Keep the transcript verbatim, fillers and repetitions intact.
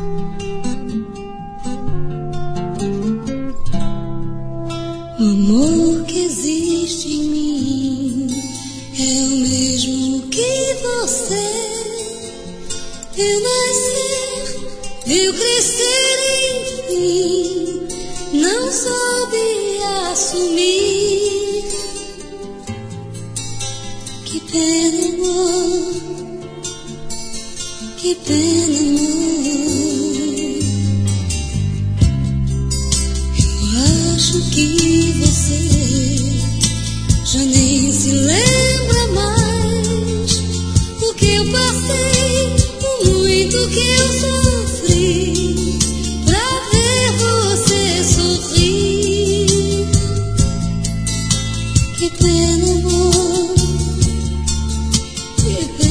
O amor que existe em mim é o mesmo que você. Eu nascer, eu crescer, enfim, não soube assumir. Que pena, amor, que pena, amor. Eu acho que você já nem se lembra mais o que eu passei, o muito que eu sofri pra ver você sorrir. Que pena, amor, que